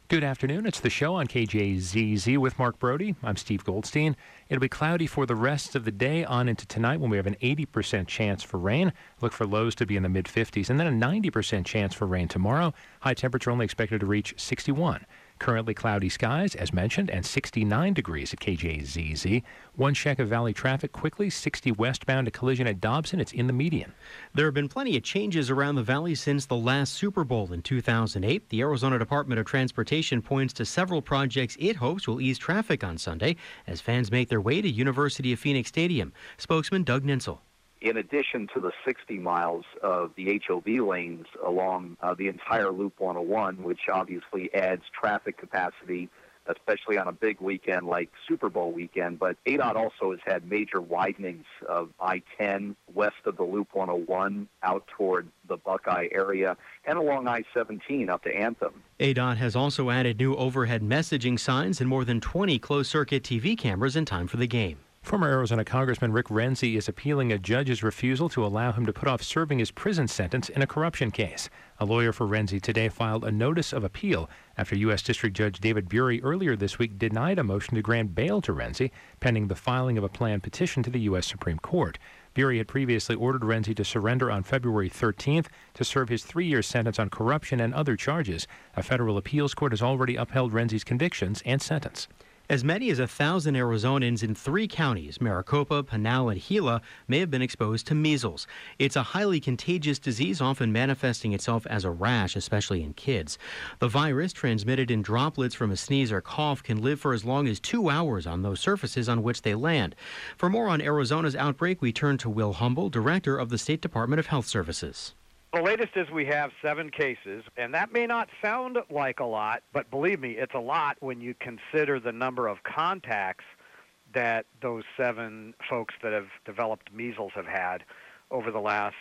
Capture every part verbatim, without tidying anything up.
Good afternoon. It's the show on K J Z Z with Mark Brody. I'm Steve Goldstein. It'll be cloudy for the rest of the day on into tonight when we have an eighty percent chance for rain. Look for lows to be in the mid fifties and then a ninety percent chance for rain tomorrow. High temperature only expected to reach sixty-one. Currently cloudy skies, as mentioned, and sixty-nine degrees at K J Z Z. One check of Valley traffic quickly. sixty westbound, a collision at Dobson. It's in the median. There have been plenty of changes around the valley since the last Super Bowl in two thousand eight. The Arizona Department of Transportation points to several projects it hopes will ease traffic on Sunday as fans make their way to University of Phoenix Stadium. Spokesman Doug Ninsel. In addition to the sixty miles of the H O V lanes along uh, the entire Loop one oh one, which obviously adds traffic capacity, especially on a big weekend like Super Bowl weekend. But A D O T also has had major widenings of I ten west of the Loop one oh one out toward the Buckeye area and along I seventeen up to Anthem. A D O T has also added new overhead messaging signs and more than twenty closed-circuit T V cameras in time for the game. Former Arizona Congressman Rick Renzi is appealing a judge's refusal to allow him to put off serving his prison sentence in a corruption case. A lawyer for Renzi today filed a notice of appeal after U S. District Judge David Bury earlier this week denied a motion to grant bail to Renzi, pending the filing of a planned petition to the U S. Supreme Court. Bury had previously ordered Renzi to surrender on February thirteenth to serve his three-year sentence on corruption and other charges. A federal appeals court has already upheld Renzi's convictions and sentence. As many as a thousand Arizonans in three counties, Maricopa, Pinal, and Gila, may have been exposed to measles. It's a highly contagious disease, often manifesting itself as a rash, especially in kids. The virus, transmitted in droplets from a sneeze or cough, can live for as long as two hours on those surfaces on which they land. For more on Arizona's outbreak, we turn to Will Humble, director of the State Department of Health Services. The latest is we have seven cases, and that may not sound like a lot, but believe me, it's a lot when you consider the number of contacts that those seven folks that have developed measles have had over the last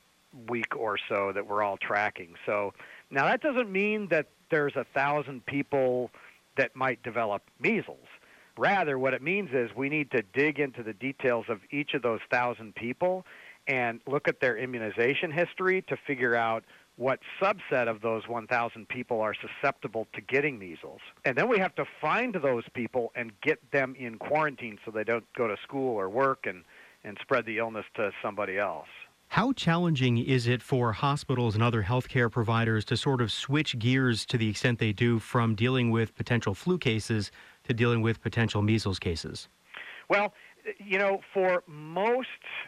week or so that we're all tracking. So now that doesn't mean that there's a thousand people that might develop measles. Rather, what it means is we need to dig into the details of each of those thousand people and look at their immunization history to figure out what subset of those one thousand people are susceptible to getting measles. And then we have to find those people and get them in quarantine so they don't go to school or work and, and spread the illness to somebody else. How challenging is it for hospitals and other healthcare providers to sort of switch gears to the extent they do from dealing with potential flu cases to dealing with potential measles cases? Well, you know, for most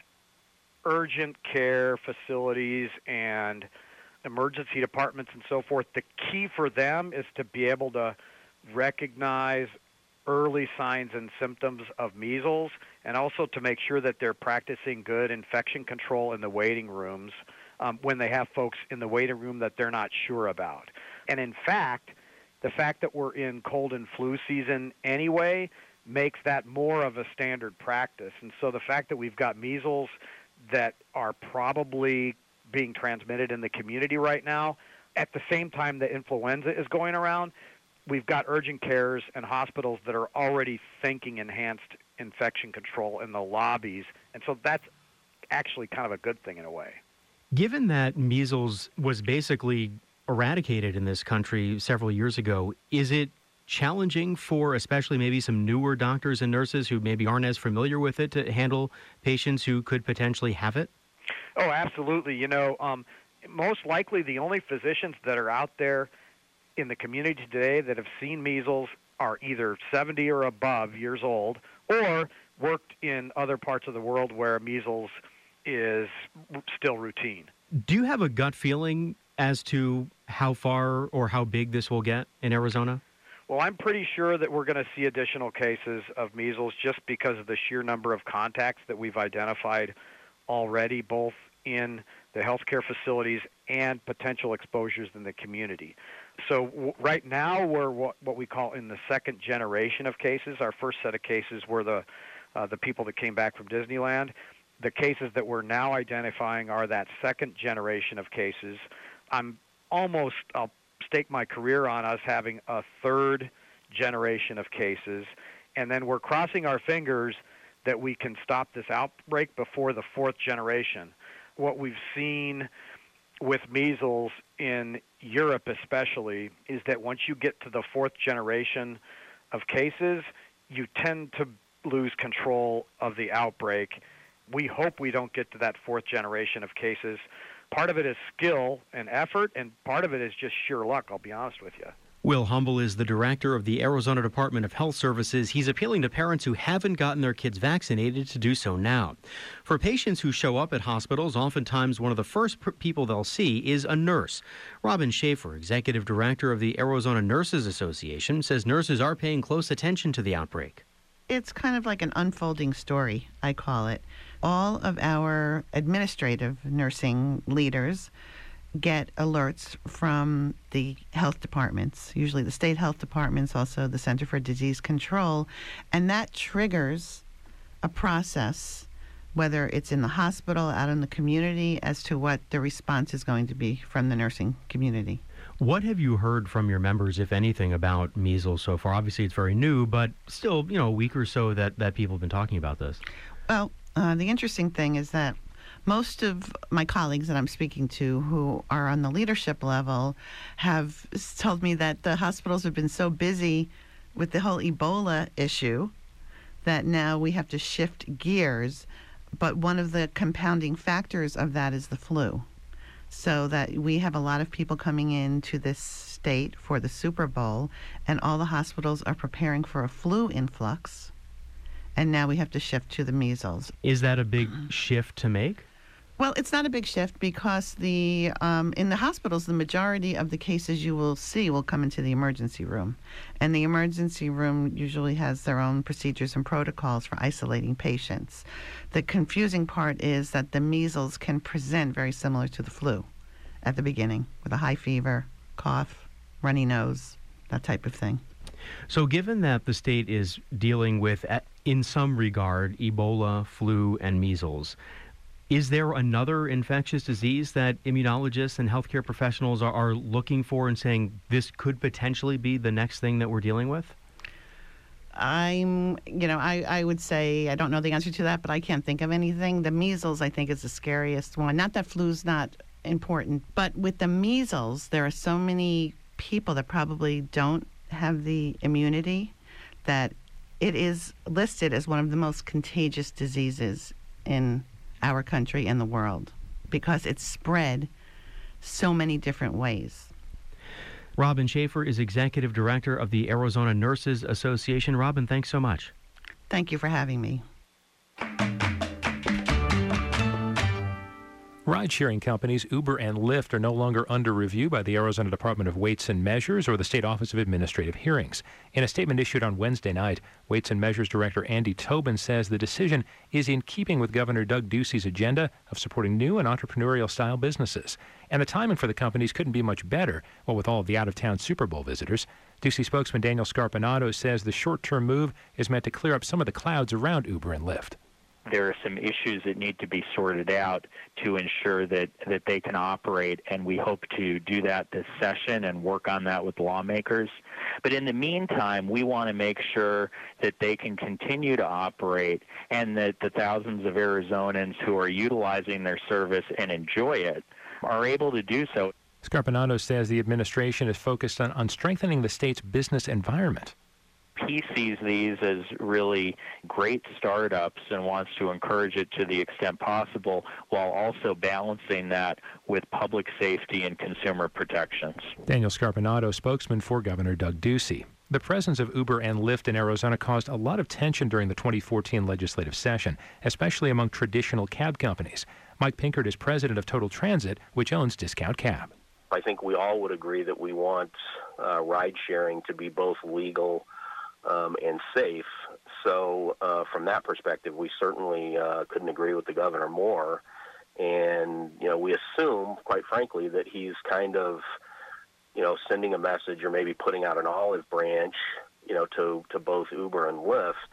urgent care facilities and emergency departments and so forth, the key for them is to be able to recognize early signs and symptoms of measles and also to make sure that they're practicing good infection control in the waiting rooms um, when they have folks in the waiting room that they're not sure about. And in fact, the fact that we're in cold and flu season anyway makes that more of a standard practice. And so the fact that we've got measles that are probably being transmitted in the community right now, at the same time that influenza is going around, we've got urgent cares and hospitals that are already thinking enhanced infection control in the lobbies. And so that's actually kind of a good thing in a way. Given that measles was basically eradicated in this country several years ago, is it challenging for especially maybe some newer doctors and nurses who maybe aren't as familiar with it to handle patients who could potentially have it? Oh, absolutely. You know, um, most likely the only physicians that are out there in the community today that have seen measles are either seventy or above years old or worked in other parts of the world where measles is still routine. Do you have a gut feeling as to how far or how big this will get in Arizona? Well, I'm pretty sure that we're going to see additional cases of measles just because of the sheer number of contacts that we've identified already, both in the healthcare facilities and potential exposures in the community. So w- right now we're what, what we call in the second generation of cases. Our first set of cases were the uh, the people that came back from Disneyland. The cases that we're now identifying are that second generation of cases. I'm almost, I'll stake my career on us having a third generation of cases, and then we're crossing our fingers that we can stop this outbreak before the fourth generation. What we've seen with measles in Europe especially is that once you get to the fourth generation of cases, you tend to lose control of the outbreak. We hope we don't get to that fourth generation of cases. Part of it is skill and effort, and part of it is just sheer luck, I'll be honest with you. Will Humble is the director of the Arizona Department of Health Services. He's appealing to parents who haven't gotten their kids vaccinated to do so now. For patients who show up at hospitals, oftentimes one of the first pr- people they'll see is a nurse. Robin Schaefer, executive director of the Arizona Nurses Association, says nurses are paying close attention to the outbreak. It's kind of like an unfolding story, I call it. All of our administrative nursing leaders get alerts from the health departments, usually the state health departments, also the Center for Disease Control, and that triggers a process, whether it's in the hospital, out in the community, as to what the response is going to be from the nursing community. What have you heard from your members, if anything, about measles so far? Obviously, it's very new, but still, you know, a week or so that, that people have been talking about this. Well, uh, the interesting thing is that most of my colleagues that I'm speaking to who are on the leadership level have told me that the hospitals have been so busy with the whole Ebola issue that now we have to shift gears. But one of the compounding factors of that is the flu. So that we have a lot of people coming into this state for the Super Bowl, and all the hospitals are preparing for a flu influx. And now we have to shift to the measles. Is that a big shift to make? Well, it's not a big shift because the um, in the hospitals, the majority of the cases you will see will come into the emergency room. And the emergency room usually has their own procedures and protocols for isolating patients. The confusing part is that the measles can present very similar to the flu at the beginning, with a high fever, cough, runny nose, that type of thing. So given that the state is dealing with, in some regard, Ebola, flu, and measles, is there another infectious disease that immunologists and healthcare professionals are, are looking for and saying this could potentially be the next thing that we're dealing with? I'm, you know, I, I would say I don't know the answer to that, but I can't think of anything. The measles, I think, is the scariest one. Not that flu's not important, but with the measles, there are so many people that probably don't have the immunity that it is listed as one of the most contagious diseases in our country and the world because it's spread so many different ways. Robin Schaefer is executive director of the Arizona Nurses Association. Robin, thanks so much. Thank you for having me. Ride-sharing companies Uber and Lyft are no longer under review by the Arizona Department of Weights and Measures or the State Office of Administrative Hearings. In a statement issued on Wednesday night, Weights and Measures Director Andy Tobin says the decision is in keeping with Governor Doug Ducey's agenda of supporting new and entrepreneurial-style businesses. And the timing for the companies couldn't be much better, well, with all of the out-of-town Super Bowl visitors. Ducey spokesman Daniel Scarpinato says the short-term move is meant to clear up some of the clouds around Uber and Lyft. There are some issues that need to be sorted out to ensure that, that they can operate, and we hope to do that this session and work on that with lawmakers. But in the meantime, we want to make sure that they can continue to operate and that the thousands of Arizonans who are utilizing their service and enjoy it are able to do so. Scarpinato says the administration is focused on, on strengthening the state's business environment. He sees these as really great startups and wants to encourage it to the extent possible while also balancing that with public safety and consumer protections. Daniel Scarpinato, spokesman for Governor Doug Ducey. The presence of Uber and Lyft in Arizona caused a lot of tension during the twenty fourteen legislative session, especially among traditional cab companies. Mike Pinkert is president of Total Transit, which owns Discount Cab. I think we all would agree that we want uh, ride-sharing to be both legal Um, and safe. So uh, from that perspective, we certainly uh, couldn't agree with the governor more. And, you know, we assume, quite frankly, that he's kind of, you know, sending a message or maybe putting out an olive branch, you know, to, to both Uber and Lyft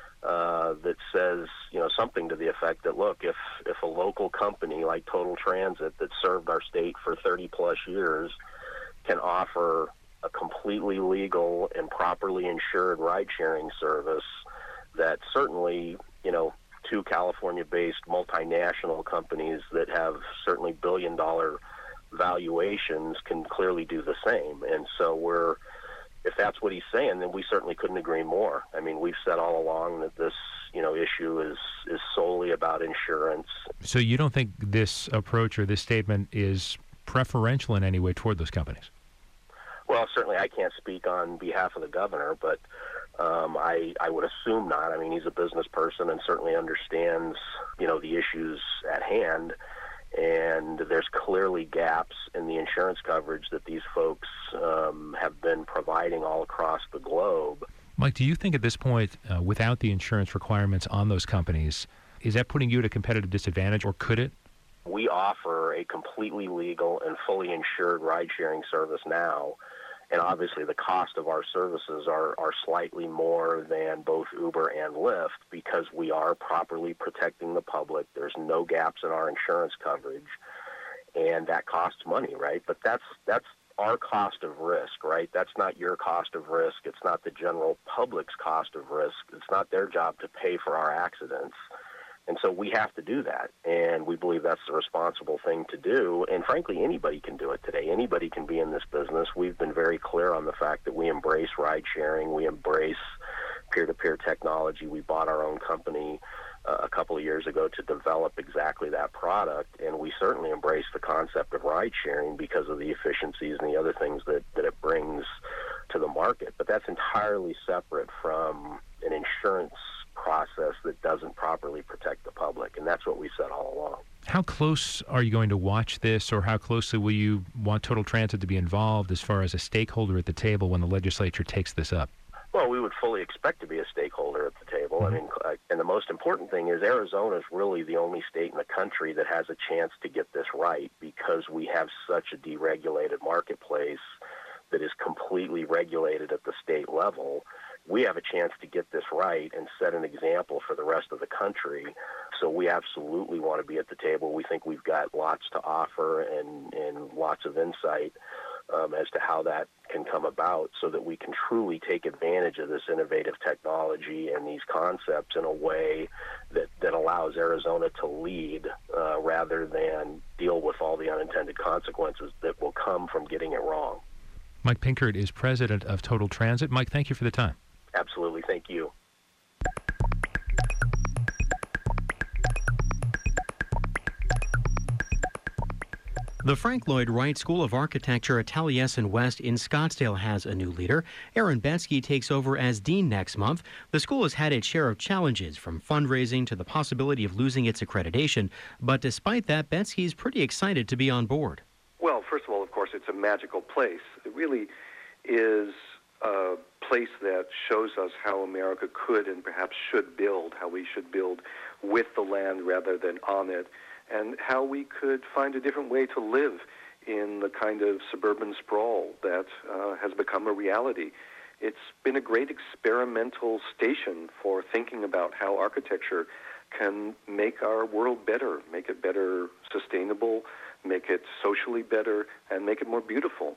uh, that says, you know, something to the effect that, look, if, if a local company like Total Transit that served our state for thirty plus years can offer a completely legal and properly insured ride-sharing service, that certainly, you know, two California-based multinational companies that have certainly billion-dollar valuations can clearly do the same. And so we're, if that's what he's saying, then we certainly couldn't agree more. I mean, we've said all along that this, you know, issue is, is solely about insurance. So you don't think this approach or this statement is preferential in any way toward those companies? Well, certainly I can't speak on behalf of the governor, but um, I, I would assume not. I mean, he's a business person and certainly understands, you know, the issues at hand. And there's clearly gaps in the insurance coverage that these folks um, have been providing all across the globe. Mike, do you think at this point, uh, without the insurance requirements on those companies, is that putting you at a competitive disadvantage, or could it? We offer a completely legal and fully insured ride-sharing service now, and obviously the cost of our services are, are slightly more than both Uber and Lyft because we are properly protecting the public. There's no gaps in our insurance coverage, and that costs money, right? But that's that's our cost of risk, right? That's not your cost of risk. It's not the general public's cost of risk. It's not their job to pay for our accidents. And so we have to do that, and we believe that's the responsible thing to do. And frankly, anybody can do it today. Anybody can be in this business. We've been very clear on the fact that we embrace ride-sharing. We embrace peer-to-peer technology. We bought our own company uh, a couple of years ago to develop exactly that product, and we certainly embrace the concept of ride-sharing because of the efficiencies and the other things that, that it brings to the market. But that's entirely separate from an insurance process that doesn't properly protect the public, and that's what we said all along. How close are you going to watch this, or how closely will you want Total Transit to be involved as far as a stakeholder at the table when the legislature takes this up? Well, we would fully expect to be a stakeholder at the table. Mm-hmm. I mean, uh, and the most important thing is Arizona is really the only state in the country that has a chance to get this right because we have such a deregulated marketplace that is completely regulated at the state level. We have a chance to get this right and set an example for the rest of the country. So we absolutely want to be at the table. We think we've got lots to offer and, and lots of insight um, as to how that can come about so that we can truly take advantage of this innovative technology and these concepts in a way that, that allows Arizona to lead uh, rather than deal with all the unintended consequences that will come from getting it wrong. Mike Pinkert is president of Total Transit. Mike, thank you for the time. Absolutely. Thank you. The Frank Lloyd Wright School of Architecture at Taliesin West in Scottsdale has a new leader. Aaron Betsky takes over as dean next month. The school has had its share of challenges, from fundraising to the possibility of losing its accreditation. But despite that, Betsky is pretty excited to be on board. Well, first of all, of course, it's a magical place. It really is a place that shows us how America could and perhaps should build, how we should build with the land rather than on it, and how we could find a different way to live in the kind of suburban sprawl that uh, has become a reality. It's been a great experimental station for thinking about how architecture can make our world better, make it better sustainable, make it socially better, and make it more beautiful.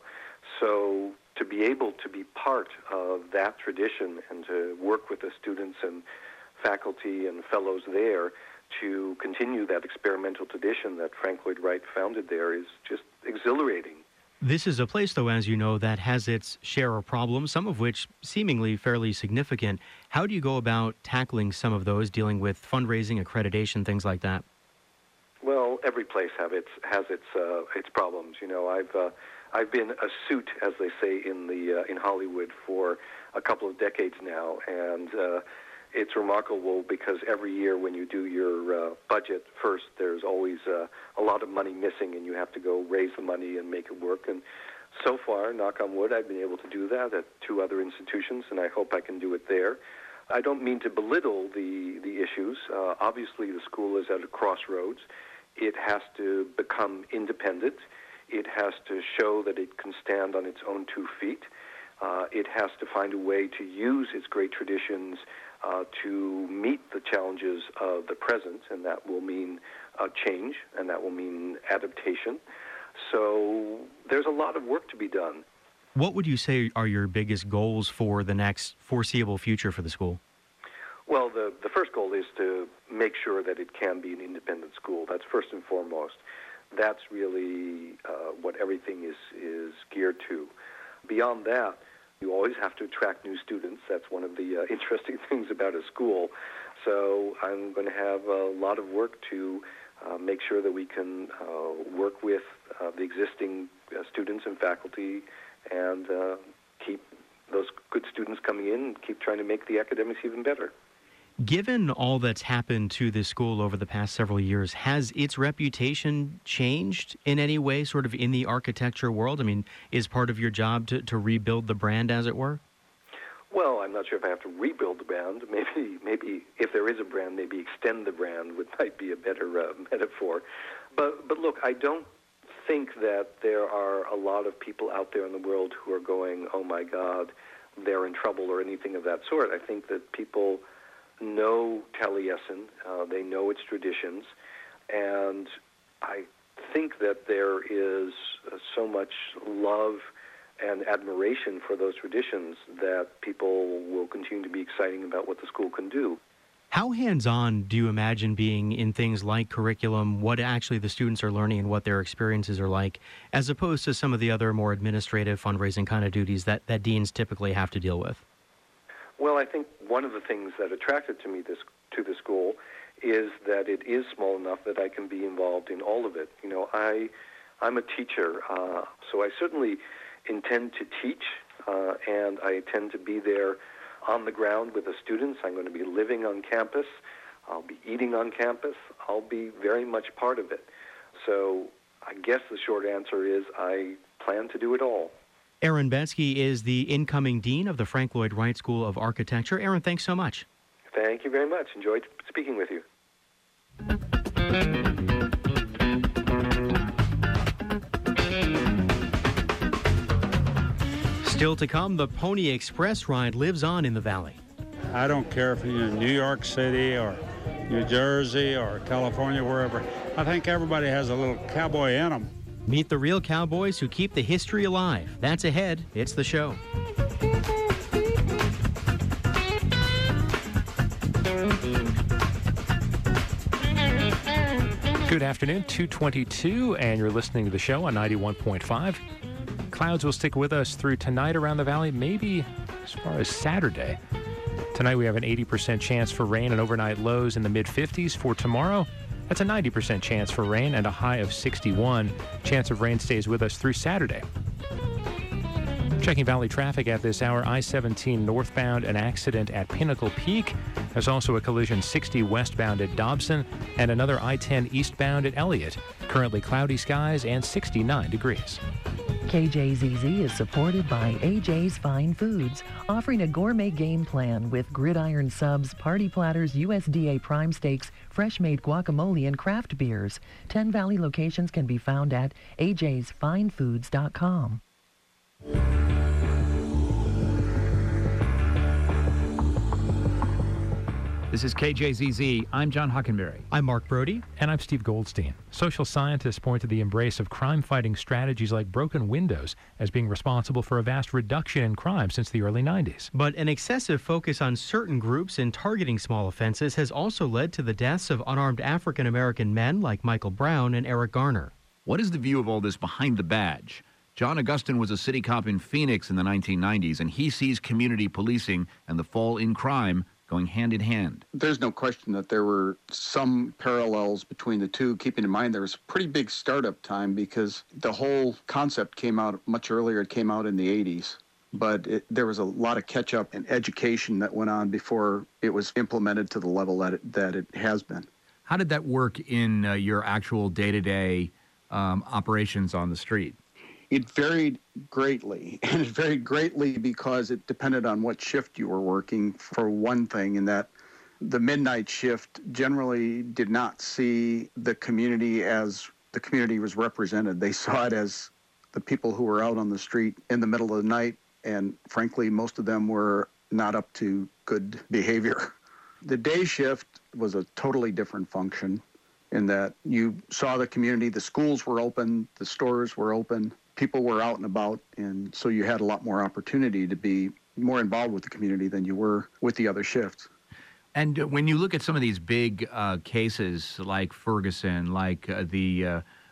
So to be able to be part of that tradition and to work with the students and faculty and fellows there to continue that experimental tradition that Frank Lloyd Wright founded there is just exhilarating. This is a place, though, as you know, that has its share of problems, some of which seemingly fairly significant. How do you go about tackling some of those, dealing with fundraising, accreditation, things like that? Well, every place have its has its uh, its problems. You know, I've uh, I've been a suit, as they say in the uh, in Hollywood, for a couple of decades now, and uh, it's remarkable because every year when you do your uh, budget first, there's always uh, a lot of money missing, and you have to go raise the money and make it work. And so far, knock on wood, I've been able to do that at two other institutions, and I hope I can do it there. I don't mean to belittle the the issues. Uh, obviously, the school is at a crossroads. It has to become independent. It has to show that it can stand on its own two feet. Uh, it has to find a way to use its great traditions uh, to meet the challenges of the present, and that will mean uh, change, and that will mean adaptation. So there's a lot of work to be done. What would you say are your biggest goals for the next foreseeable future for the school? Well, the, the first goal is to make sure that it can be an independent school. That's first and foremost. That's really uh, what everything is, is geared to. Beyond that, you always have to attract new students. That's one of the uh, interesting things about a school. So I'm going to have a lot of work to uh, make sure that we can uh, work with uh, the existing uh, students and faculty and uh, keep those good students coming in and keep trying to make the academics even better. Given all that's happened to this school over the past several years, has its reputation changed in any way, sort of in the architecture world? I mean, is part of your job to, to rebuild the brand, as it were? Well, I'm not sure if I have to rebuild the brand. Maybe, maybe if there is a brand, maybe extend the brand would might be a better uh, metaphor. But, but look, I don't think that there are a lot of people out there in the world who are going, oh my God, they're in trouble or anything of that sort. I think that people know Taliesin, uh, they know its traditions, and I think that there is uh, so much love and admiration for those traditions that people will continue to be exciting about what the school can do. How hands-on do you imagine being in things like curriculum, what actually the students are learning and what their experiences are like, as opposed to some of the other more administrative fundraising kind of duties that, that deans typically have to deal with? Well, I think one of the things that attracted to me this to the school is that it is small enough that I can be involved in all of it. You know, I, I'm a teacher, uh, so I certainly intend to teach, uh, and I intend to be there on the ground with the students. I'm going to be living on campus. I'll be eating on campus. I'll be very much part of it. So I guess the short answer is I plan to do it all. Aaron Betsky is the incoming dean of the Frank Lloyd Wright School of Architecture. Aaron, thanks so much. Thank you very much. Enjoyed speaking with you. Still to come, the Pony Express ride lives on in the Valley. I don't care if you're in New York City or New Jersey or California, wherever. I think everybody has a little cowboy in them. Meet the real cowboys who keep the history alive. That's ahead. It's the show. Good afternoon, two twenty-two, and you're listening to the show on ninety-one point five. Clouds will stick with us through tonight around the valley, maybe as far as Saturday. Tonight we have an eighty percent chance for rain and overnight lows in the mid fifties. For tomorrow, that's a ninety percent chance for rain and a high of sixty-one. Chance of rain stays with us through Saturday. Checking Valley traffic at this hour, I seventeen northbound, an accident at Pinnacle Peak. There's also a collision sixty westbound at Dobson and another I ten eastbound at Elliott. Currently cloudy skies and sixty-nine degrees. K J Z Z is supported by A J's Fine Foods, offering a gourmet game plan with gridiron subs, party platters, U S D A prime steaks, fresh-made guacamole, and craft beers. Ten Valley locations can be found at a j's fine foods dot com. This is K J Z Z. I'm John Hockenberry. I'm Mark Brody. And I'm Steve Goldstein. Social scientists point to the embrace of crime-fighting strategies like broken windows as being responsible for a vast reduction in crime since the early nineties. But an excessive focus on certain groups in targeting small offenses has also led to the deaths of unarmed African-American men like Michael Brown and Eric Garner. What is the view of all this behind the badge? John Augustin was a city cop in Phoenix in the nineteen nineties, and he sees community policing and the fall in crime going hand in hand. There's no question that there were some parallels between the two, keeping in mind there was a pretty big startup time because the whole concept came out much earlier. It came out in the eighties. But it, there was a lot of catch-up and education that went on before it was implemented to the level that it, that it has been. How did that work in uh, your actual day-to-day um, operations on the street? It varied greatly, and it varied greatly because it depended on what shift you were working, for one thing, in that the midnight shift generally did not see the community as the community was represented. They saw it as the people who were out on the street in the middle of the night, and frankly, most of them were not up to good behavior. The day shift was a totally different function in that you saw the community, the schools were open, the stores were open, people were out and about, and so you had a lot more opportunity to be more involved with the community than you were with the other shifts. And uh, when you look at some of these big uh, cases like Ferguson, like uh, the uh,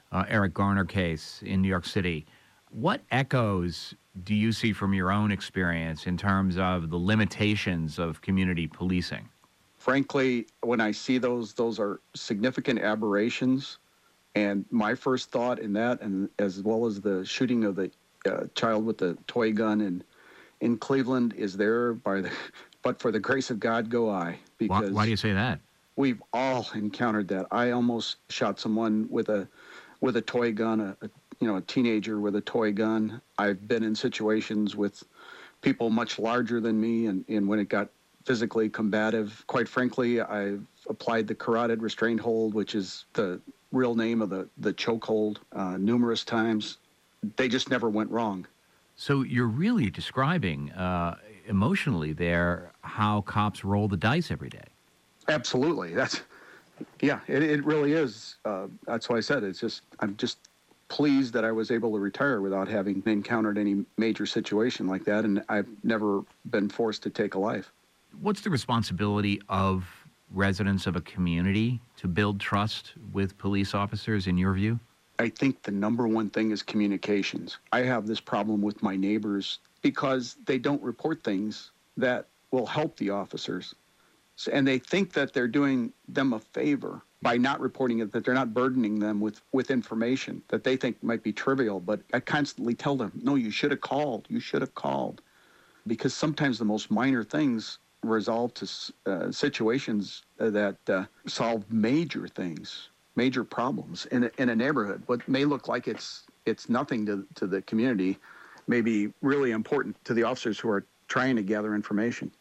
uh, Eric Garner case in New York City. What echoes do you see from your own experience in terms of the limitations of community policing? Frankly, when I see those, those are significant aberrations. And my first thought in that, and as well as the shooting of the uh, child with the toy gun in, in Cleveland, is there by the, but for the grace of God go I. Because why, why do you say that? We've all encountered that. I almost shot someone with a with a toy gun, a, a you know a teenager with a toy gun. I've been in situations with people much larger than me, and, and when it got physically combative, quite frankly, I've applied the carotid restraint hold, which is the real name of the, the chokehold, uh, numerous times. They just never went wrong. So you're really describing uh, emotionally there how cops roll the dice every day. Absolutely. That's, yeah, it, it really is. Uh, that's why I said it's just, I'm just pleased that I was able to retire without having encountered any major situation like that, and I've never been forced to take a life. What's the responsibility of residents of a community to build trust with police officers, in your view? I think the number one thing is communications. I have this problem with my neighbors because they don't report things that will help the officers. So, and they think that they're doing them a favor by not reporting it, that they're not burdening them with, with information that they think might be trivial. But I constantly tell them, no, you should have called. You should have called. Because sometimes the most minor things resolve to uh, situations that uh, solve major things, major problems in a, in a neighborhood. What may look like it's it's nothing to, to the community may be really important to the officers who are trying to gather information.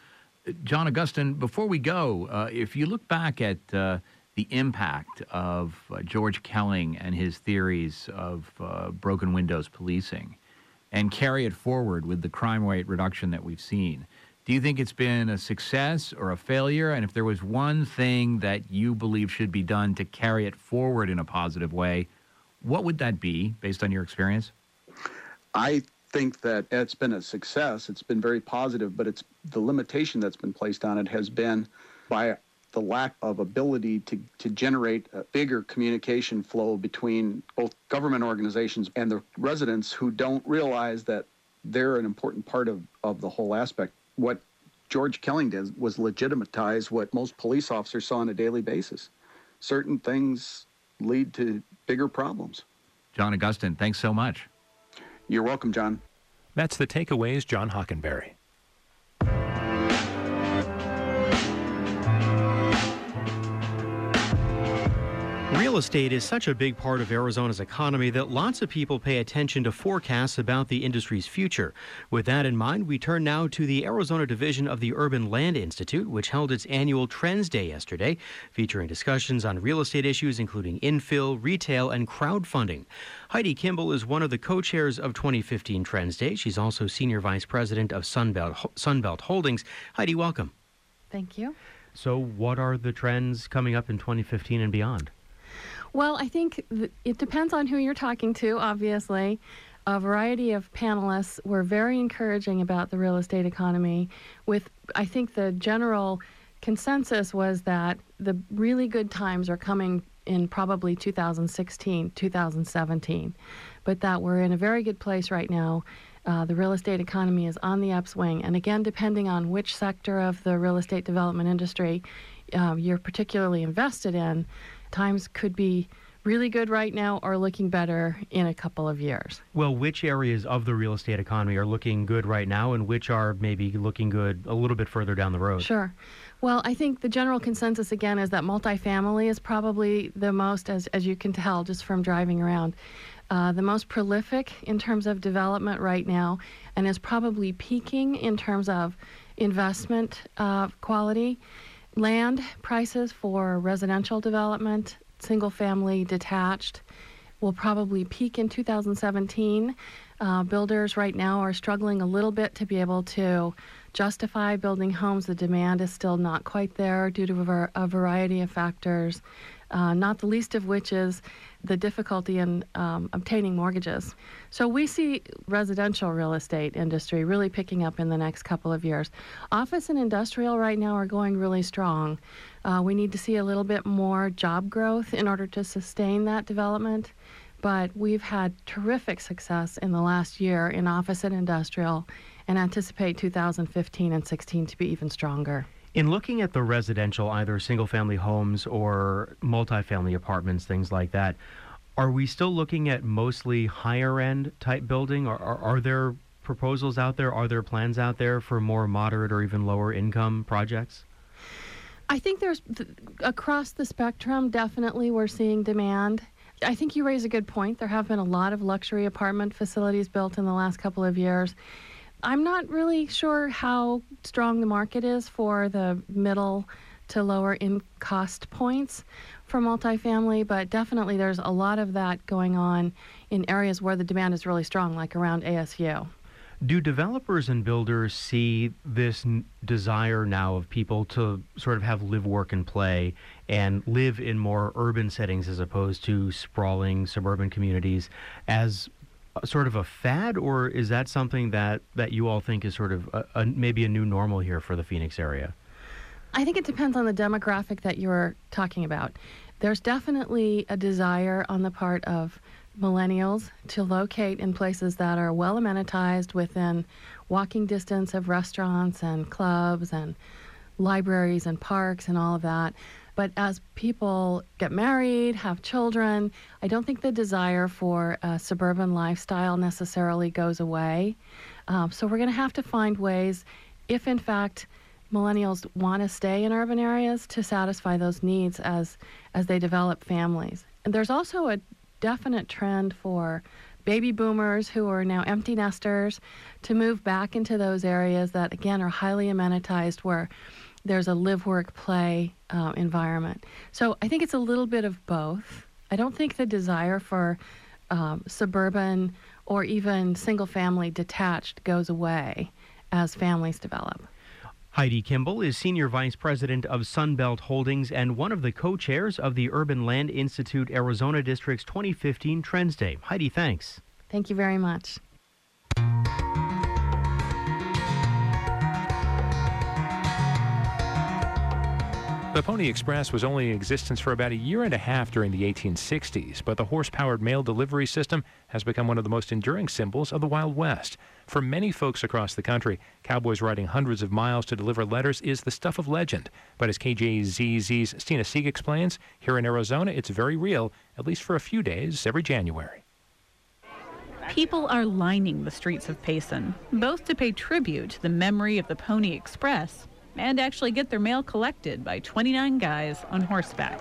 John Augustyn, before we go, uh, if you look back at uh, the impact of uh, George Kelling and his theories of uh, broken windows policing and carry it forward with the crime rate reduction that we've seen, do you think it's been a success or a failure? And if there was one thing that you believe should be done to carry it forward in a positive way, what would that be, based on your experience? I think that it's been a success. It's been very positive, but it's the limitation that's been placed on it has been by the lack of ability to, to generate a bigger communication flow between both government organizations and the residents who don't realize that they're an important part of, of the whole aspect. What George Kelling did was legitimatize what most police officers saw on a daily basis. Certain things lead to bigger problems. John Augustyn, thanks so much. You're welcome, John. That's the Takeaways, John Hockenberry. Real estate is such a big part of Arizona's economy that lots of people pay attention to forecasts about the industry's future. With that in mind, we turn now to the Arizona division of the Urban Land Institute, which held its annual Trends Day yesterday, featuring discussions on real estate issues including infill, retail, and crowdfunding. Heidi Kimball is one of the co-chairs of twenty fifteen Trends Day. She's also senior vice president of Sunbelt, Sunbelt Holdings. Heidi, welcome. Thank you. So what are the trends coming up in twenty fifteen and beyond? Well, I think th- it depends on who you're talking to, obviously. A variety of panelists were very encouraging about the real estate economy. With, I think the general consensus was that the really good times are coming in probably two thousand sixteen, two thousand seventeen, but that we're in a very good place right now. Uh, the real estate economy is on the upswing. And again, depending on which sector of the real estate development industry uh, you're particularly invested in, times could be really good right now or looking better in a couple of years. Well, which areas of the real estate economy are looking good right now and which are maybe looking good a little bit further down the road? Sure. Well, I think the general consensus, again, is that multifamily is probably the most, as, as you can tell just from driving around, uh, the most prolific in terms of development right now and is probably peaking in terms of investment uh, quality. Land prices for residential development, single-family detached, will probably peak in two thousand seventeen. Uh, builders right now are struggling a little bit to be able to justify building homes. The demand is still not quite there due to a, var- a variety of factors. uh, not the least of which is the difficulty in um, obtaining mortgages. So we see residential real estate industry really picking up in the next couple of years. Office and industrial right now are going really strong. Uh, we need to see a little bit more job growth in order to sustain that development. But we've had terrific success in the last year in office and industrial and anticipate two thousand fifteen and sixteen to be even stronger. In looking at the residential, either single-family homes or multifamily apartments, things like that, are we still looking at mostly higher-end type building? Or are, are there proposals out there? Are there plans out there for more moderate or even lower income projects? I think there's, th- across the spectrum, definitely we're seeing demand. I think you raise a good point. There have been a lot of luxury apartment facilities built in the last couple of years. I'm not really sure how strong the market is for the middle to lower in cost points for multifamily, but definitely there's a lot of that going on in areas where the demand is really strong, like around A S U. Do developers and builders see this n- desire now of people to sort of have live, work, and play and live in more urban settings as opposed to sprawling suburban communities as a, sort of a fad, or is that something that, that you all think is sort of a, a, maybe a new normal here for the Phoenix area? I think it depends on the demographic that you're talking about. There's definitely a desire on the part of millennials to locate in places that are well amenitized within walking distance of restaurants and clubs and libraries and parks and all of that. But as people get married, have children, I don't think the desire for a suburban lifestyle necessarily goes away. Um, so we're going to have to find ways, if in fact millennials want to stay in urban areas, to satisfy those needs as as they develop families. And there's also a definite trend for baby boomers who are now empty nesters to move back into those areas that, again, are highly amenitized, where there's a live, work, play uh, environment. So I think it's a little bit of both. I don't think the desire for um, suburban or even single-family detached goes away as families develop. Heidi Kimball is Senior Vice President of Sunbelt Holdings and one of the co-chairs of the Urban Land Institute Arizona District's twenty fifteen Trends Day. Heidi, thanks. Thank you very much. The Pony Express was only in existence for about a year and a half during the eighteen sixties, but the horse-powered mail delivery system has become one of the most enduring symbols of the Wild West. For many folks across the country, cowboys riding hundreds of miles to deliver letters is the stuff of legend. But as K J Z Z's Stina Sieg explains, here in Arizona, it's very real, at least for a few days every January. People are lining the streets of Payson, both to pay tribute to the memory of the Pony Express and actually get their mail collected by twenty-nine guys on horseback.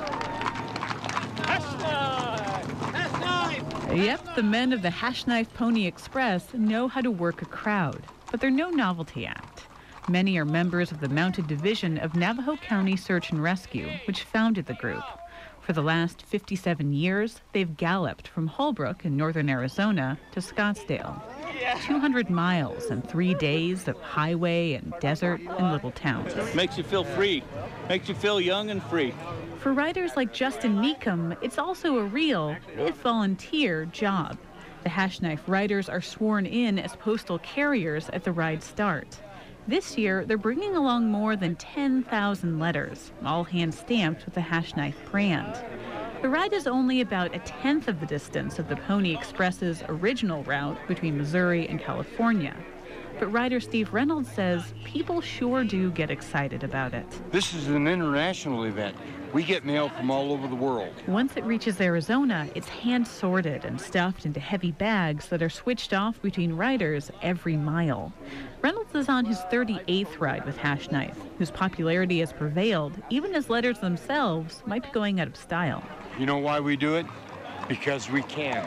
Hash knife! Hash knife! Yep, the men of the Hash Knife Pony Express know how to work a crowd, but they're no novelty act. Many are members of the Mounted Division of Navajo County Search and Rescue, which founded the group. For the last fifty-seven years, they've galloped from Holbrook in northern Arizona to Scottsdale. two hundred miles and three days of highway and desert and little towns. Makes you feel free. Makes you feel young and free. For riders like Justin Meekum, it's also a real, if volunteer, job. The Hash Knife riders are sworn in as postal carriers at the ride start. This year, they're bringing along more than ten thousand letters, all hand-stamped with the Hash Knife brand. The ride is only about a tenth of the distance of the Pony Express's original route between Missouri and California. But rider Steve Reynolds says people sure do get excited about it. This is an international event. We get mail from all over the world. Once it reaches Arizona, it's hand-sorted and stuffed into heavy bags that are switched off between riders every mile. Reynolds is on his thirty-eighth ride with Hash Knife, whose popularity has prevailed, even as letters themselves might be going out of style. You know why we do it? Because we can.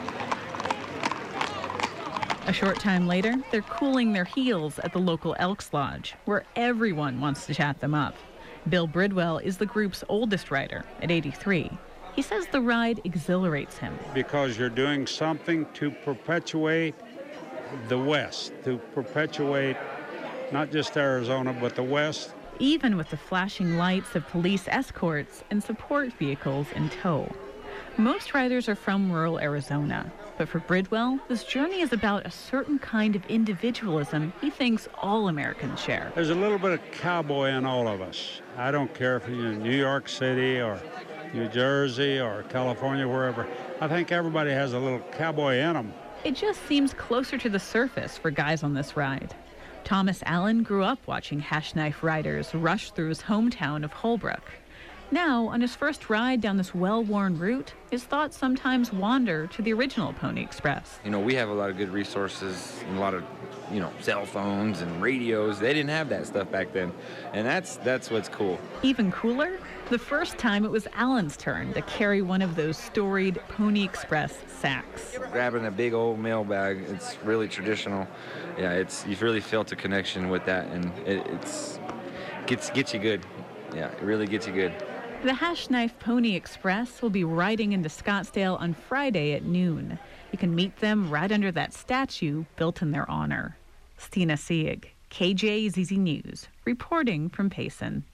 A short time later, they're cooling their heels at the local Elks Lodge, where everyone wants to chat them up. Bill Bridwell is the group's oldest rider at eighty-three. He says the ride exhilarates him. Because you're doing something to perpetuate the West, to perpetuate not just Arizona, but the West. even with the flashing lights of police escorts and support vehicles in tow. Most riders are from rural Arizona, but for Bridwell, this journey is about a certain kind of individualism he thinks all Americans share. There's a little bit of cowboy in all of us. I don't care if you're in New York City or New Jersey or California, wherever. I think everybody has a little cowboy in them. It just seems closer to the surface for guys on this ride. Thomas Allen grew up watching Hash Knife riders rush through his hometown of Holbrook. Now, on his first ride down this well-worn route, his thoughts sometimes wander to the original Pony Express. You know, we have a lot of good resources and a lot of, you know, cell phones and radios. They didn't have that stuff back then, and that's that's what's cool. Even cooler, the first time it was Alan's turn to carry one of those storied Pony Express sacks. Grabbing a big old mail bag, it's really traditional. Yeah, it's you really felt a connection with that, and it it's gets gets you good. Yeah, it really gets you good. The Hash Knife Pony Express will be riding into Scottsdale on Friday at noon. You can meet them right under that statue built in their honor. Stina Sieg, K J Z Z News, reporting from Payson.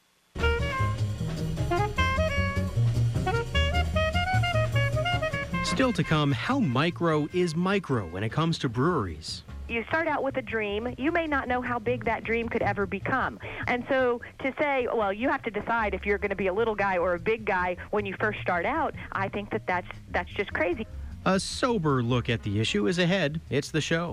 Still to come, how micro is micro when it comes to breweries? You start out with a dream. You may not know how big that dream could ever become. And so to say, well, you have to decide if you're going to be a little guy or a big guy when you first start out, I think that that's, that's just crazy. A sober look at the issue is ahead. It's the show.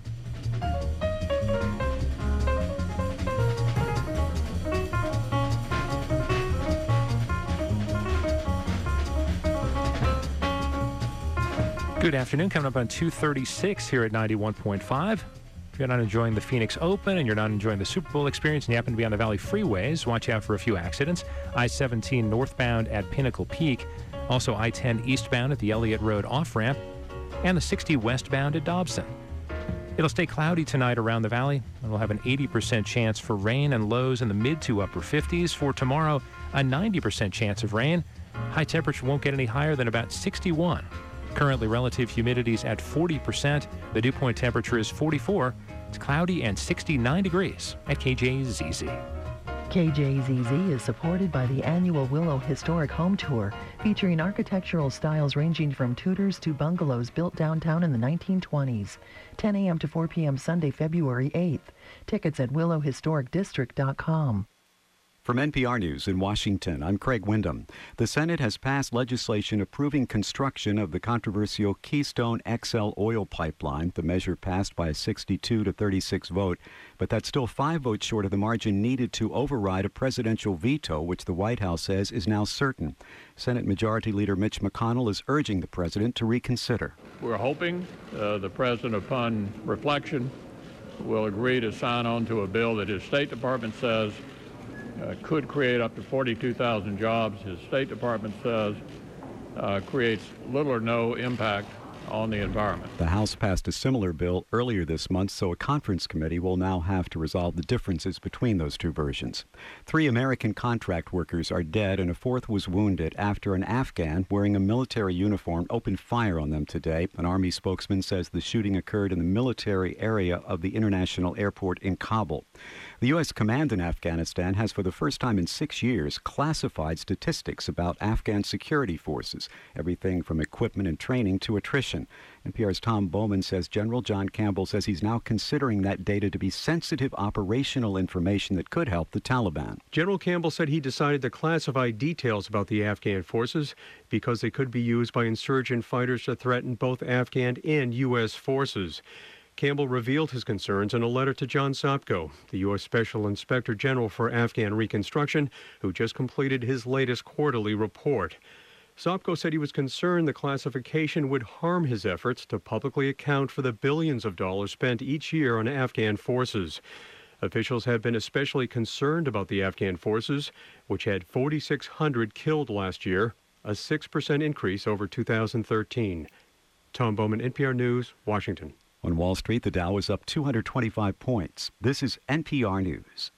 Good afternoon. Coming up on two thirty-six here at ninety-one point five. If you're not enjoying the Phoenix Open and you're not enjoying the Super Bowl experience and you happen to be on the Valley freeways, watch out for a few accidents. I seventeen northbound at Pinnacle Peak. Also I ten eastbound at the Elliott Road off-ramp. And the sixty westbound at Dobson. It'll stay cloudy tonight around the valley, and we'll have an eighty percent chance for rain and lows in the mid to upper fifties. For tomorrow, a ninety percent chance of rain. High temperature won't get any higher than about sixty-one. Currently, relative humidity's at forty percent. The dew point temperature is forty-four. It's cloudy and sixty-nine degrees at K J Z Z. K J Z Z is supported by the annual Willow Historic Home Tour, featuring architectural styles ranging from Tudors to bungalows built downtown in the nineteen twenties. ten a.m. to four p.m. Sunday, February eighth. Tickets at willow historic district dot com. From N P R News in Washington, I'm Craig Wyndham. The Senate has passed legislation approving construction of the controversial Keystone X L oil pipeline. The measure passed by a sixty-two to thirty-six vote, but that's still five votes short of the margin needed to override a presidential veto, which the White House says is now certain. Senate Majority Leader Mitch McConnell is urging the president to reconsider. We're hoping uh, the president, upon reflection, will agree to sign on to a bill that his State Department says Uh, could create up to forty-two thousand jobs. His State Department says uh, creates little or no impact on the environment. The House passed a similar bill earlier this month, so a conference committee will now have to resolve the differences between those two versions. Three American contract workers are dead and a fourth was wounded after an Afghan wearing a military uniform opened fire on them today. An Army spokesman says the shooting occurred in the military area of the international airport in Kabul. The U S command in Afghanistan has, for the first time in six years, classified statistics about Afghan security forces, everything from equipment and training to attrition. N P R's Tom Bowman says General John Campbell says he's now considering that data to be sensitive operational information that could help the Taliban. General Campbell said he decided to classify details about the Afghan forces because they could be used by insurgent fighters to threaten both Afghan and U S forces. Campbell revealed his concerns in a letter to John Sopko, the U S Special Inspector General for Afghan Reconstruction, who just completed his latest quarterly report. Sopko said he was concerned the classification would harm his efforts to publicly account for the billions of dollars spent each year on Afghan forces. Officials have been especially concerned about the Afghan forces, which had four thousand six hundred killed last year, a six percent increase over two thousand thirteen. Tom Bowman, N P R News, Washington. On Wall Street, the Dow was up two hundred twenty-five points. This is N P R News.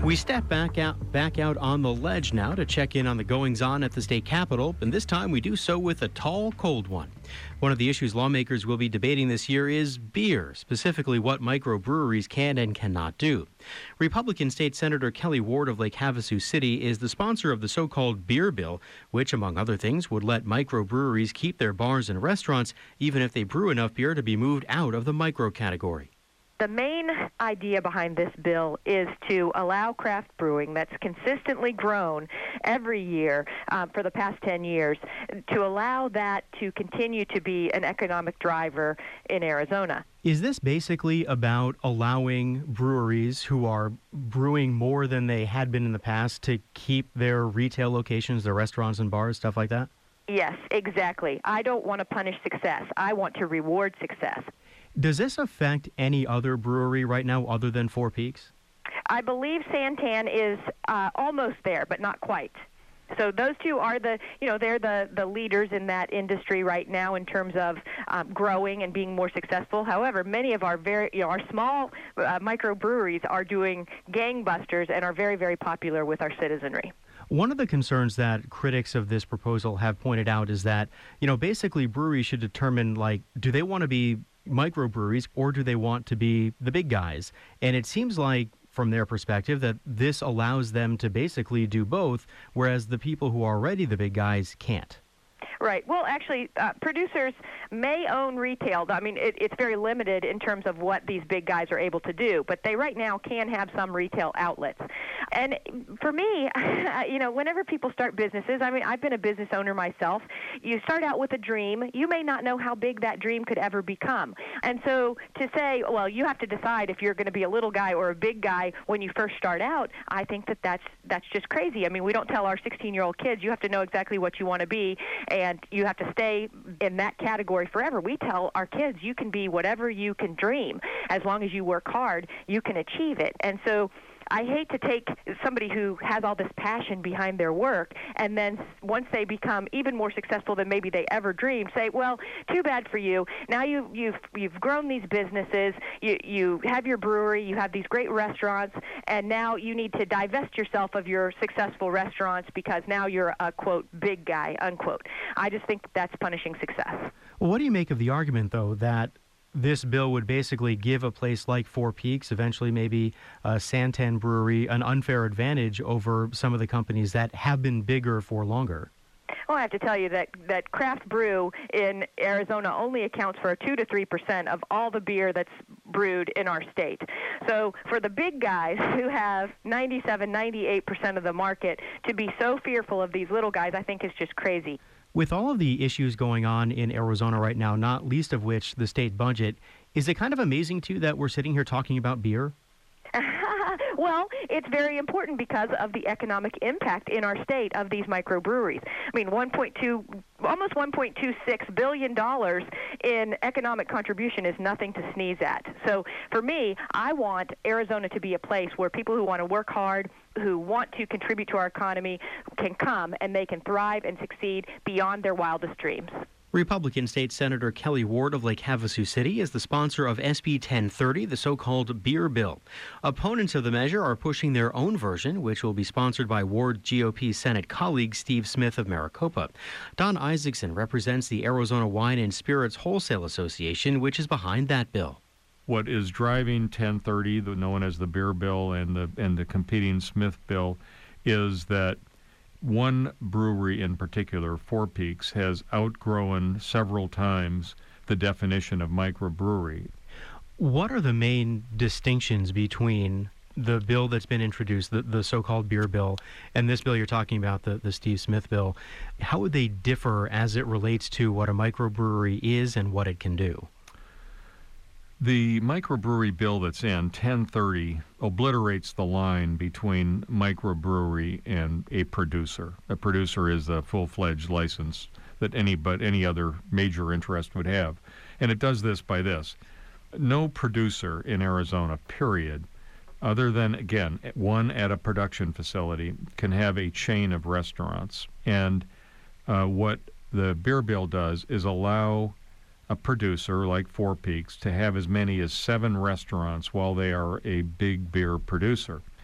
We step back out, back out on the ledge now to check in on the goings-on at the state capitol, and this time we do so with a tall, cold one. One of the issues lawmakers will be debating this year is beer, specifically what microbreweries can and cannot do. Republican State Senator Kelly Ward of Lake Havasu City is the sponsor of the so-called beer bill, which, among other things, would let microbreweries keep their bars and restaurants even if they brew enough beer to be moved out of the micro category. The main idea behind this bill is to allow craft brewing that's consistently grown every year um, for the past ten years, to allow that to continue to be an economic driver in Arizona. Is this basically about allowing breweries who are brewing more than they had been in the past to keep their retail locations, their restaurants and bars, stuff like that? Yes, exactly. I don't want to punish success. I want to reward success. Does this affect any other brewery right now other than Four Peaks? I believe Santan is uh, almost there, but not quite. So those two are the, you know, they're the, the leaders in that industry right now in terms of um, growing and being more successful. However, many of our very, you know, our small uh, microbreweries are doing gangbusters and are very, very popular with our citizenry. One of the concerns that critics of this proposal have pointed out is that, you know, basically breweries should determine, like, do they want to be microbreweries or do they want to be the big guys? And it seems like, from their perspective, that this allows them to basically do both, whereas the people who are already the big guys can't. Right. Well, actually, uh, producers may own retail. I mean, it, it's very limited in terms of what these big guys are able to do, but they right now can have some retail outlets. And for me, you know, whenever people start businesses, I mean, I've been a business owner myself. You start out with a dream. You may not know how big that dream could ever become. And so to say, well, you have to decide if you're going to be a little guy or a big guy when you first start out, I think that that's, that's just crazy. I mean, we don't tell our sixteen-year-old kids, you have to know exactly what you want to be, and you have to stay in that category forever. We tell our kids, you can be whatever you can dream. As long as you work hard, you can achieve it. And so I hate to take somebody who has all this passion behind their work and then once they become even more successful than maybe they ever dreamed, say, well, too bad for you. Now you, you've you've grown these businesses, you, you have your brewery, you have these great restaurants, and now you need to divest yourself of your successful restaurants because now you're a, quote, big guy, unquote. I just think that's punishing success. Well, what do you make of the argument, though, that this bill would basically give a place like Four Peaks, eventually maybe a Santan Brewery, an unfair advantage over some of the companies that have been bigger for longer? Well, I have to tell you that, that craft brew in Arizona only accounts for two to three percent of all the beer that's brewed in our state. So for the big guys who have ninety-seven, ninety-eight percent of the market to be so fearful of these little guys, I think is just crazy. With all of the issues going on in Arizona right now, not least of which the state budget, is it kind of amazing, too, that we're sitting here talking about beer? Well, it's very important because of the economic impact in our state of these microbreweries. I mean, one point two, almost one point two six billion dollars in economic contribution is nothing to sneeze at. So for me, I want Arizona to be a place where people who want to work hard, who want to contribute to our economy, can come and they can thrive and succeed beyond their wildest dreams. Republican State Senator Kelly Ward of Lake Havasu City is the sponsor of S B ten thirty, the so-called beer bill. Opponents of the measure are pushing their own version, which will be sponsored by Ward G O P Senate colleague Steve Smith of Maricopa. Don Isaacson represents the Arizona Wine and Spirits Wholesale Association, which is behind that bill. What is driving ten thirty, the known as the beer bill, and the and the competing Smith bill, is that one brewery in particular, Four Peaks, has outgrown several times the definition of microbrewery. What are the main distinctions between the bill that's been introduced, the, the so-called beer bill, and this bill you're talking about, the, the Steve Smith bill? How would they differ as it relates to what a microbrewery is and what it can do? The microbrewery bill that's in, ten thirty, obliterates the line between microbrewery and a producer. A producer is a full-fledged license that any but any other major interest would have. And it does this by this. No producer in Arizona, period, other than, again, one at a production facility, can have a chain of restaurants. And uh, what the beer bill does is allow a producer like Four Peaks to have as many as seven restaurants while they are a big beer producer.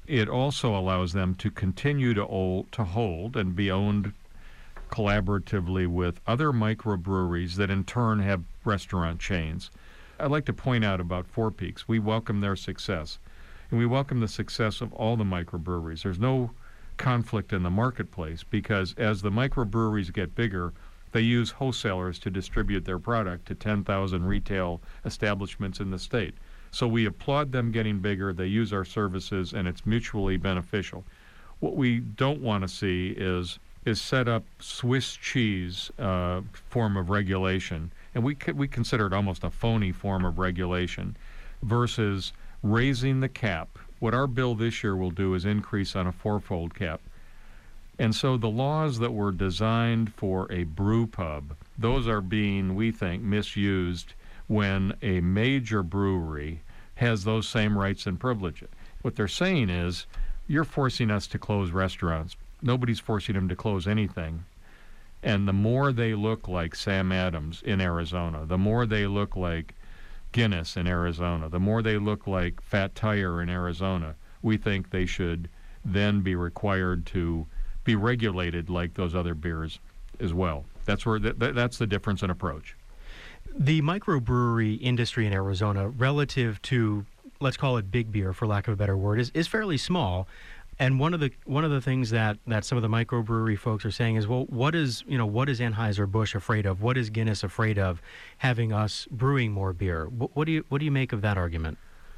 it also allows them to continue to, old, to hold and be owned collaboratively with other microbreweries that in turn have restaurant chains. I'd like to point out about Four Peaks. We welcome their success, and we welcome the success of all the microbreweries. There's no conflict in the marketplace because as the microbreweries get bigger, they use wholesalers to distribute their product to ten thousand retail establishments in the state. So we applaud them getting bigger, they use our services, and it's mutually beneficial. What we don't want to see is is set up Swiss cheese uh, form of regulation, and we we consider it almost a phony form of regulation, versus raising the cap. What our bill this year will do is increase on a fourfold cap. And so the laws that were designed for a brew pub, those are being, we think, misused when a major brewery has those same rights and privileges. What they're saying is, you're forcing us to close restaurants. Nobody's forcing them to close anything. And the more they look like Sam Adams in Arizona, the more they look like Guinness in Arizona, the more they look like Fat Tire in Arizona, we think they should then be required to be regulated like those other beers as well. That's where th- that's the difference in approach. The microbrewery industry in Arizona, relative to, let's call it big beer for lack of a better word, is, is fairly small. And one of the one of the things that, that some of the microbrewery folks are saying is, well, what is you know what is Anheuser-Busch afraid of? What is Guinness afraid of having us brewing more beer? What, what do you what do you make of that argument?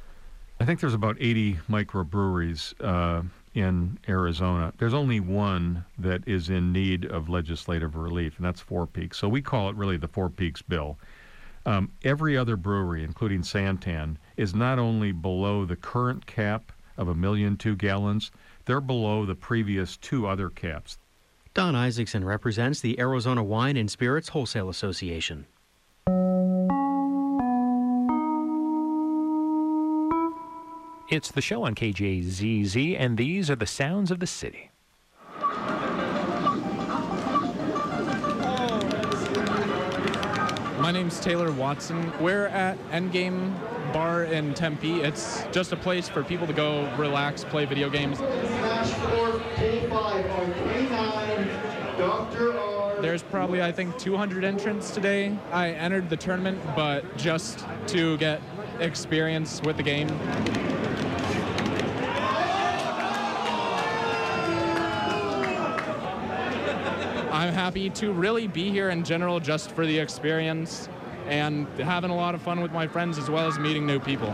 I think there's about eighty microbreweries uh, in Arizona. There's only one that is in need of legislative relief, and that's Four Peaks. So we call it really the Four Peaks bill. Um, every other brewery, including Santan, is not only below the current cap of a million two gallons, they're below the previous two other caps. Don Isaacson represents the Arizona Wine and Spirits Wholesale Association. It's the show on K J Z Z, and these are the sounds of the city. My name's Taylor Watson. We're at Endgame Bar in Tempe. It's just a place for people to go relax, play video games. There's probably, I think, two hundred entrants today. I entered the tournament, but just to get experience with the game. I'm happy to really be here in general just for the experience and having a lot of fun with my friends as well as meeting new people.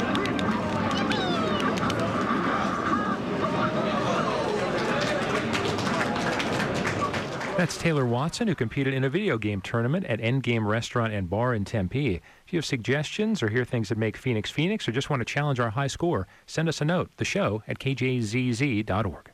That's Taylor Watson, who competed in a video game tournament at Endgame Restaurant and Bar in Tempe. If you have suggestions or hear things that make Phoenix Phoenix or just want to challenge our high score, send us a note, the show at k j z z dot org.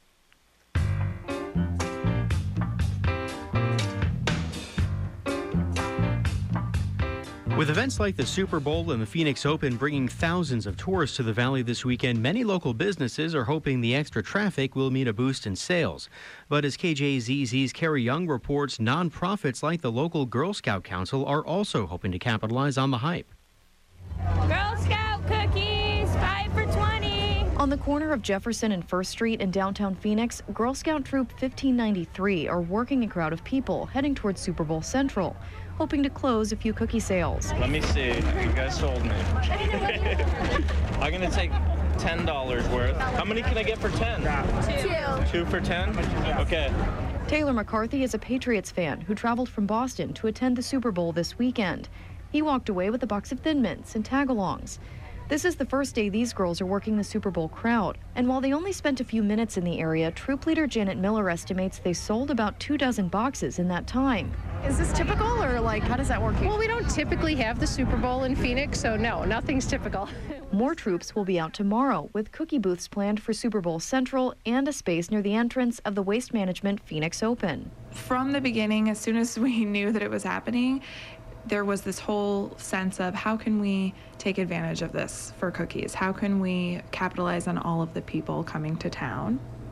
With events like the Super Bowl and the Phoenix Open bringing thousands of tourists to the Valley this weekend, many local businesses are hoping the extra traffic will mean a boost in sales. But as K J Z Z's Carrie Young reports, nonprofits like the local Girl Scout Council are also hoping to capitalize on the hype. Girl Scout cookies, five for twenty. On the corner of Jefferson and First Street in downtown Phoenix, Girl Scout Troop fifteen ninety-three are working a crowd of people heading towards Super Bowl Central, hoping to close a few cookie sales. Let me see. You guys sold me. I'm going to take ten dollars worth. How many can I get for ten? Two. Two for ten? Okay. Taylor McCarthy is a Patriots fan who traveled from Boston to attend the Super Bowl this weekend. He walked away with a box of Thin Mints and tag-alongs. This is the first day these girls are working the Super Bowl crowd, and while they only spent a few minutes in the area, troop leader Janet Miller estimates they sold about two dozen boxes in that time. Is this typical, or like, how does that work here? Well, we don't typically have the Super Bowl in Phoenix, so no, nothing's typical. More troops will be out tomorrow with cookie booths planned for Super Bowl Central and a space near the entrance of the Waste Management Phoenix Open. From the beginning, as soon as we knew that it was happening, there was this whole sense of how can we take advantage of this for cookies? How can we capitalize on all of the people coming to town?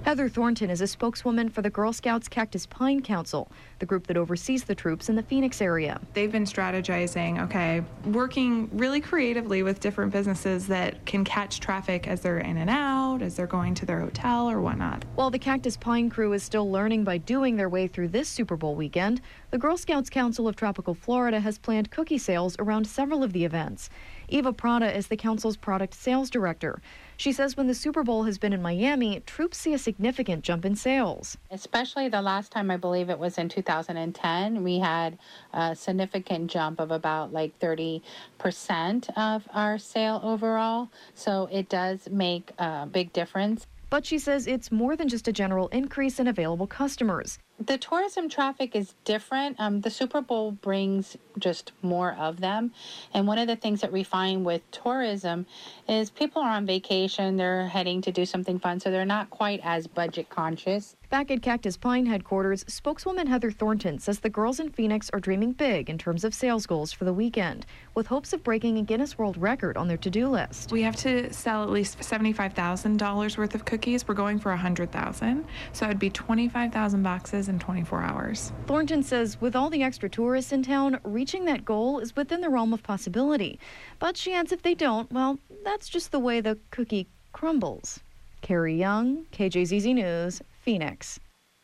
Heather Thornton is a spokeswoman for the Girl Scouts Cactus Pine Council, the group that oversees the troops in the Phoenix area. They've been strategizing, okay, working really creatively with different businesses that can catch traffic as they're in and out, as they're going to their hotel or whatnot. While the Cactus Pine crew is still learning by doing their way through this Super Bowl weekend, the Girl Scouts Council of Tropical Florida has planned cookie sales around several of the events. Eva Prada is the council's product sales director. She says when the Super Bowl has been in Miami, troops see a significant jump in sales. Especially the last time, I believe it was in two thousand ten, we had a significant jump of about like thirty percent of our sale overall. So it does make a big difference. But she says it's more than just a general increase in available customers. The tourism traffic is different. Um, the Super Bowl brings just more of them. And one of the things that we find with tourism is people are on vacation, they're heading to do something fun, so they're not quite as budget conscious. Back at Cactus Pine headquarters, spokeswoman Heather Thornton says the girls in Phoenix are dreaming big in terms of sales goals for the weekend, with hopes of breaking a Guinness World Record on their to-do list. We have to sell at least seventy-five thousand dollars worth of cookies. We're going for one hundred thousand, so it'd be twenty-five thousand boxes in twenty-four hours. Thornton says with all the extra tourists in town, reaching that goal is within the realm of possibility. But she adds if they don't, well, that's just the way the cookie crumbles. Carrie Young, K J Z Z News, Phoenix.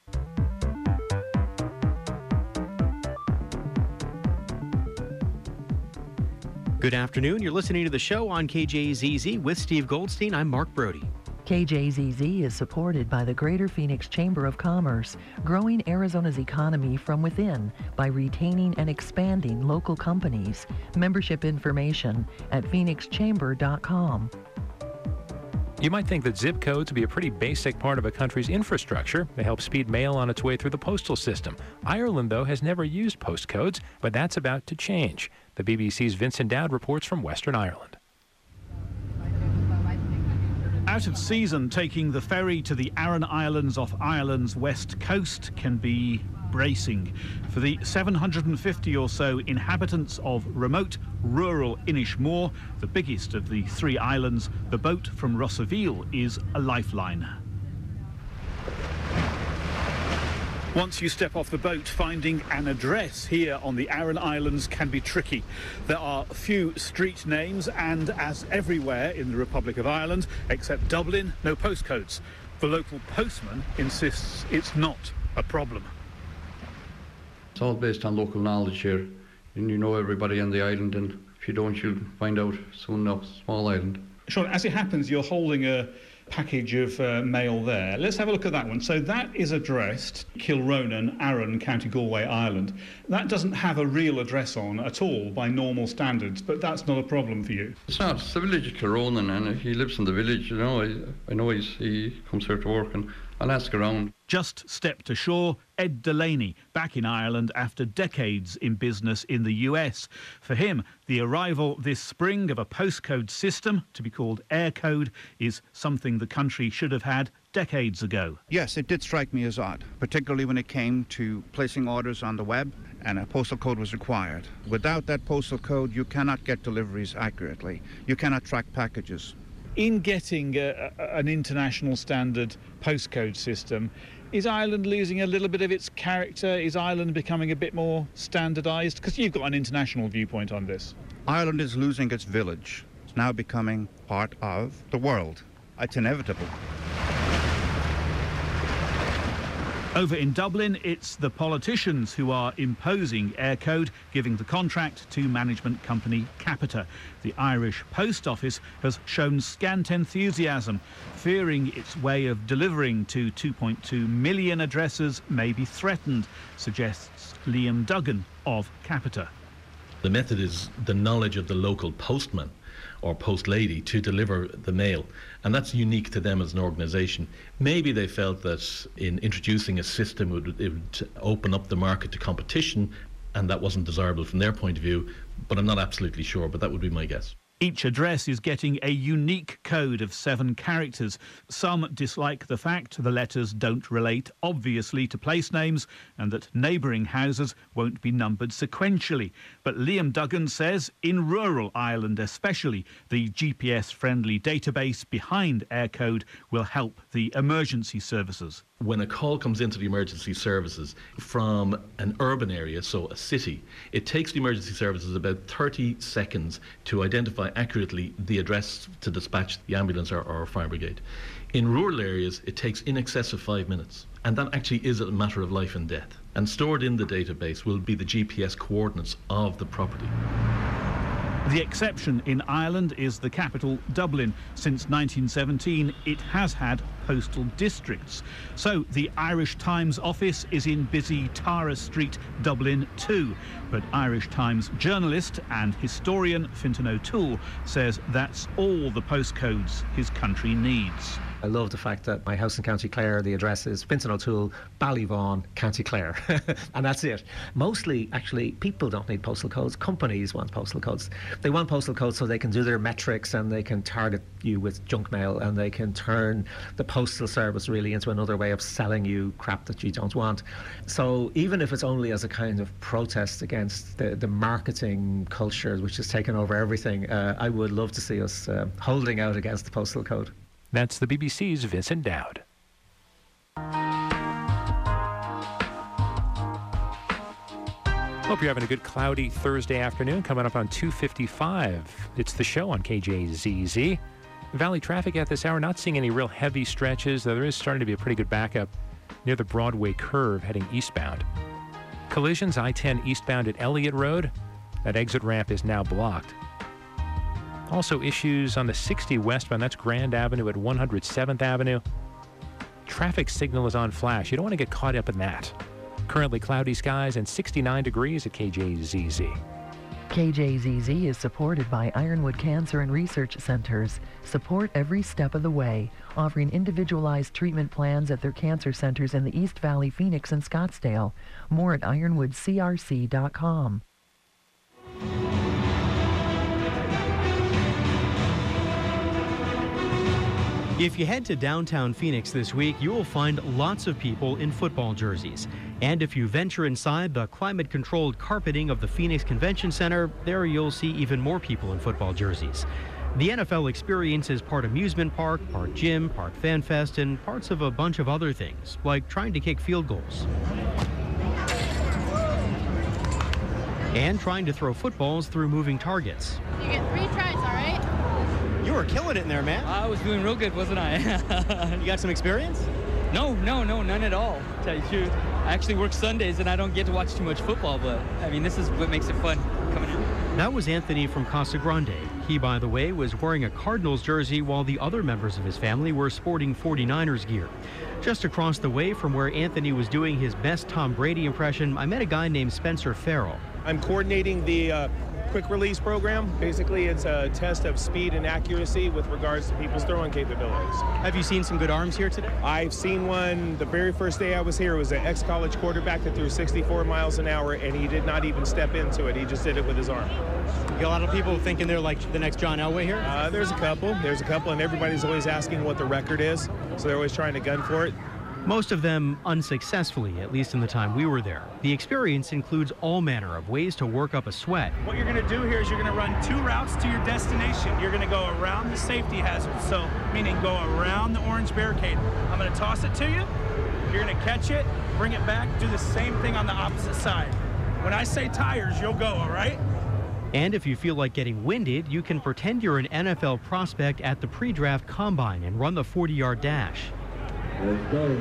Good afternoon. You're listening to the show on K J Z Z with Steve Goldstein. I'm Mark Brody. K J Z Z is supported by the Greater Phoenix Chamber of Commerce, growing Arizona's economy from within by retaining and expanding local companies. Membership information at phoenix chamber dot com. You might think that zip codes would be a pretty basic part of a country's infrastructure. They help speed mail on its way through the postal system. Ireland, though, has never used postcodes, but that's about to change. The B B C's Vincent Dowd reports from Western Ireland. Out of season, taking the ferry to the Aran Islands off Ireland's west coast can be bracing. For the seven hundred fifty or so inhabitants of remote, rural Inishmore, the biggest of the three islands, the boat from Rossaville is a lifeline. Once you step off the boat, finding an address here on the Aran Islands can be tricky. There are few street names and, as everywhere in the Republic of Ireland, except Dublin, no postcodes. The local postman insists it's not a problem. It's all based on local knowledge here, and you know everybody on the island, and if you don't, you'll find out soon enough. Small island. Sean, as it happens, you're holding a package of uh, mail there. Let's have a look at that one. So that is addressed Kilronan, Aran, County Galway, Ireland. That doesn't have a real address on at all by normal standards, but that's not a problem for you. It's not. It's the village of Kilronan, and he lives in the village. You know, I, I know he's, he comes here to work, and I'll ask around. Just stepped ashore, Ed Delaney, back in Ireland after decades in business in the U S. For him, the arrival this spring of a postcode system, to be called Aircode, is something the country should have had decades ago. Yes, it did strike me as odd, particularly when it came to placing orders on the web, and a postal code was required. Without that postal code, you cannot get deliveries accurately. You cannot track packages. In getting a, a, an international standard postcode system, is Ireland losing a little bit of its character? Is Ireland becoming a bit more standardised? Because you've got an international viewpoint on this. Ireland is losing its village. It's now becoming part of the world. It's inevitable. Over in Dublin, it's the politicians who are imposing Aircode, giving the contract to management company Capita. The Irish Post Office has shown scant enthusiasm, fearing its way of delivering to two point two million addresses may be threatened, suggests Liam Duggan of Capita. The method is the knowledge of the local postman or post lady to deliver the mail, and that's unique to them as an organisation. Maybe they felt that in introducing a system would, it would open up the market to competition, and that wasn't desirable from their point of view, but I'm not absolutely sure, but that would be my guess. Each address is getting a unique code of seven characters. Some dislike the fact the letters don't relate obviously to place names and that neighbouring houses won't be numbered sequentially. But Liam Duggan says in rural Ireland especially, the G P S-friendly database behind Eircode will help the emergency services. When a call comes into the emergency services from an urban area, so a city, it takes the emergency services about thirty seconds to identify accurately the address to dispatch the ambulance or, or fire brigade. In rural areas, it takes in excess of five minutes. And that actually is a matter of life and death. And stored in the database will be the G P S coordinates of the property. The exception in Ireland is the capital, Dublin. Since nineteen seventeen, it has had postal districts. So the Irish Times office is in busy Tara Street, Dublin too. But Irish Times journalist and historian Fintan O'Toole says that's all the postcodes his country needs. I love the fact that my house in County Clare, the address is Fintan O'Toole, Ballyvaughan, County Clare. And that's it. Mostly, actually, people don't need postal codes. Companies want postal codes. They want postal codes so they can do their metrics and they can target you with junk mail and they can turn the postal service really into another way of selling you crap that you don't want. So even if it's only as a kind of protest against the, the marketing culture which has taken over everything, uh, I would love to see us uh, holding out against the postal code. That's the B B C's Vincent Dowd. Hope you're having a good cloudy Thursday afternoon. Coming up on two fifty-five, it's the show on K J Z Z. Valley traffic at this hour, not seeing any real heavy stretches, though there is starting to be a pretty good backup near the Broadway curve heading eastbound. Collisions, I ten eastbound at Elliott Road. That exit ramp is now blocked. Also issues on the sixty westbound, that's Grand Avenue at one hundred seventh Avenue. Traffic signal is on flash. You don't want to get caught up in that. Currently cloudy skies and sixty-nine degrees at K J Z Z. K J Z Z is supported by Ironwood Cancer and Research Centers. Support every step of the way, offering individualized treatment plans at their cancer centers in the East Valley, Phoenix, and Scottsdale. More at ironwood c r c dot com. If you head to downtown Phoenix this week, you will find lots of people in football jerseys. And if you venture inside the climate-controlled carpeting of the Phoenix Convention Center, there you'll see even more people in football jerseys. The N F L experience is part amusement park, part gym, part fan fest, and parts of a bunch of other things, like trying to kick field goals. And trying to throw footballs through moving targets. You get three tries, all right? You were killing it in there, man. I was doing real good, wasn't I? You got some experience? No, no, no, none at all, to tell you the truth. I actually work Sundays and I don't get to watch too much football, but I mean, this is what makes it fun coming here. That was Anthony from Casa Grande. He, by the way, was wearing a Cardinals jersey while the other members of his family were sporting forty-niners gear. Just across the way from where Anthony was doing his best Tom Brady impression, I met a guy named Spencer Farrell. I'm coordinating the uh, quick release program. Basically, it's a test of speed and accuracy with regards to people's throwing capabilities. Have you seen some good arms here today? I've seen one the very first day I was here. It was an ex-college quarterback that threw sixty-four miles an hour, and he did not even step into it. He just did it with his arm. You got a lot of people thinking they're like the next John Elway here? Uh, there's a couple. There's a couple, and everybody's always asking what the record is, so they're always trying to gun for it. Most of them unsuccessfully, at least in the time we were there. The experience includes all manner of ways to work up a sweat. What you're going to do here is you're going to run two routes to your destination. You're going to go around the safety hazard, so meaning go around the orange barricade. I'm going to toss it to you. You're going to catch it, bring it back, do the same thing on the opposite side. When I say tires, you'll go, all right? And if you feel like getting winded, you can pretend you're an N F L prospect at the pre-draft combine and run the forty-yard dash. Let's go.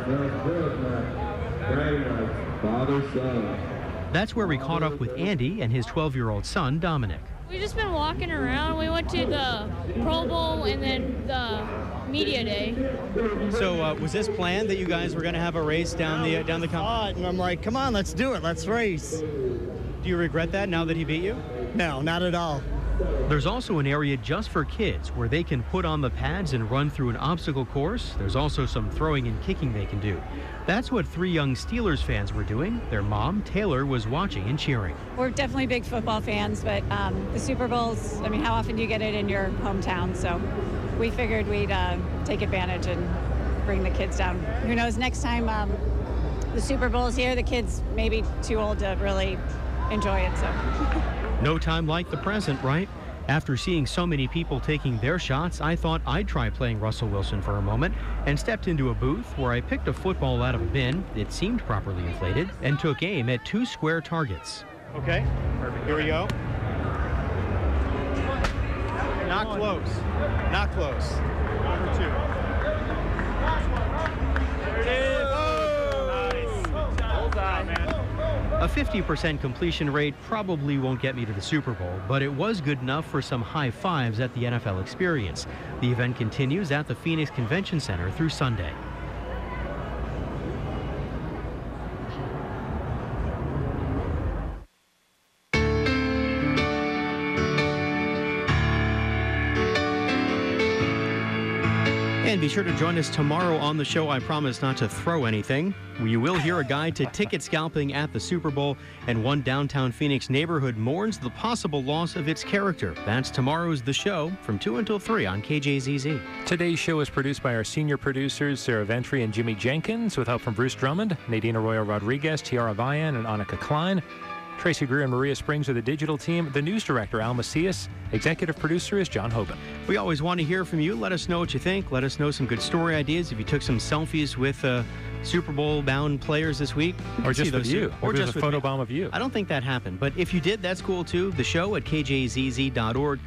Father, son. That's where we caught up with Andy and his twelve-year-old son, Dominic. We've just been walking around. We went to the Pro Bowl and then the media day. So uh, was this planned that you guys were going to have a race down the uh, down the combine? And I'm like, come on, let's do it. Let's race. Do you regret that now that he beat you? No, not at all. There's also an area just for kids where they can put on the pads and run through an obstacle course. There's also some throwing and kicking they can do. That's what three young Steelers fans were doing. Their mom, Taylor, was watching and cheering. We're definitely big football fans, but um, the Super Bowls, I mean, how often do you get it in your hometown? So we figured we'd uh, take advantage and bring the kids down. Who knows, next time um, the Super Bowl's here, the kids may be too old to really enjoy it. So no time like the present, right? After seeing so many people taking their shots, I thought I'd try playing Russell Wilson for a moment and stepped into a booth where I picked a football out of a bin. It seemed properly inflated and took aim at two square targets. Okay, perfect. Here we go. Not close. Not close. Number two. There it is. Oh, nice. Bullseye, man. A fifty percent completion rate probably won't get me to the Super Bowl, but it was good enough for some high fives at the N F L Experience. The event continues at the Phoenix Convention Center through Sunday. And be sure to join us tomorrow on the show. I promise not to throw anything. You will hear a guide to ticket scalping at the Super Bowl, and one downtown Phoenix neighborhood mourns the possible loss of its character. That's tomorrow's The Show from two until three on K J Z Z. Today's show is produced by our senior producers, Sarah Ventry and Jimmy Jenkins, with help from Bruce Drummond, Nadine Arroyo Rodriguez, Tiara Vian, and Annika Klein. Tracy Greer and Maria Springs are the digital team. The news director, Al Macias. Executive producer is John Hoban. We always want to hear from you. Let us know what you think. Let us know some good story ideas. If you took some selfies with uh, Super Bowl-bound players this week. Or just with you. Or just just a with photobomb of you. I don't think that happened. But if you did, that's cool too. The show at K J Z Z dot org.